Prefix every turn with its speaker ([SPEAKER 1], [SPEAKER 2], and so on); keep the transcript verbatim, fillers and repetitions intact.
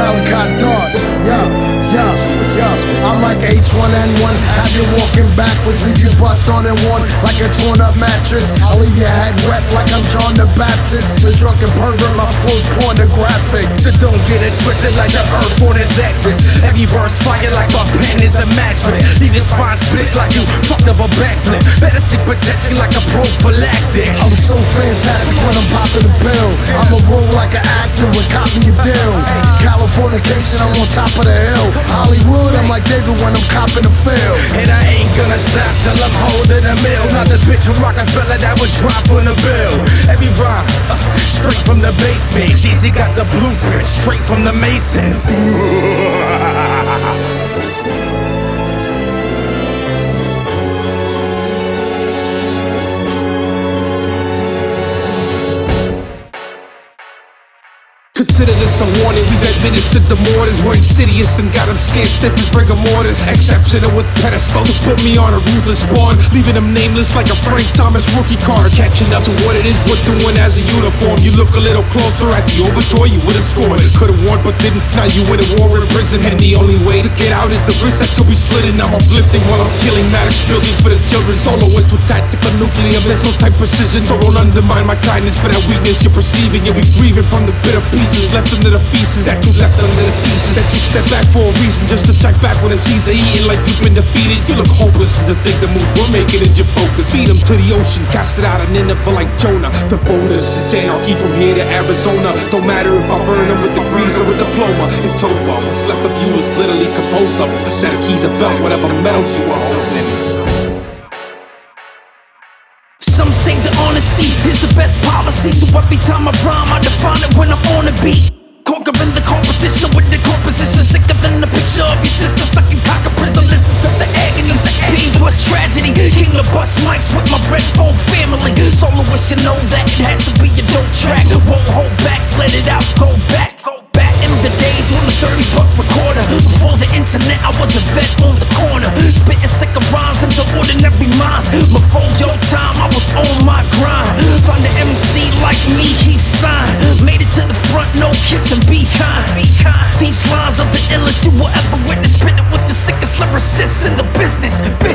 [SPEAKER 1] Malachi Dodge. Yo, yo, yo. I'm like H one N one. Have you walking backwards, leave you bust on and one like a torn up mattress. I'll leave your head wet like I'm John the Baptist. The drunken pervert, my flow's pornographic.
[SPEAKER 2] So don't get it twisted like the earth on its axis. Every verse fire like my pen is a match for it. Leave your spine split like you fucked up a backflip. Better seek protection like a prophylactic.
[SPEAKER 1] I'm so fantastic when I'm popping the pill. I'ma roll like an actor and copy a deal. Californication, I'm on top of the hill. Hollywood, I'm like David when I'm copping the field.
[SPEAKER 2] And I ain't gonna stop till I'm holding a mill. Not the bitch from Rockefeller that was dropped on the bill. Every rhyme, uh, straight from the basement. Jeezy got the blueprint straight from the Masons.
[SPEAKER 3] Consider this a warning, we've administered the mortars. We're insidious and got them scared stiff as rigor mortis. Exceptional with pedestals, put me on a ruthless spawn, leaving them nameless like a Frank Thomas rookie card. Catching up to what it is we're doing as a uniform. You look a little closer at the overture, you would've scored. Could've won but didn't, now you in a war in prison. And the only way to get out is the wrist that to be slitting. I'm uplifting while I'm killing Maddox, building for the children. Soloist with tactical nuclear missile type precision. So don't undermine my kindness for that weakness you're perceiving. You'll be grieving from the bitter pieces left under the feces that you left under the thesis. That you step back for a reason just to check back when them seas are eating like you've been defeated. You look hopeless and to think the moves we're making is your focus. Feed them to the ocean, cast it out and end up like Jonah. The bonus, it's anarchy from here to Arizona. Don't matter if I burn them with degrees or a diploma. It's over, what's left of you is literally composed of a set of keys, a belt, whatever medals you were holding.
[SPEAKER 4] Some say that honesty is the best policy, so every time I rhyme, I define it when I'm on the beat. Conquering the competition with the composition, sicker than the picture of your sister sucking cock a prison. Listen to the agony, pain plus tragedy. King of bust mics with my red phone family. Soloist, you know that it has to be a dope track. Won't hold back, let it out, go back. Back in the days when the thirty buck recorder. Before the internet, I was a vet on the corner, spitting sicker rhymes into ordinary minds. Before your time, I was on my grind. Find an M C like me, he signed. Made it to the front, no kissing, be kind. These lines are the illest you will ever witness. Spit it with the sickest lyricists in the business.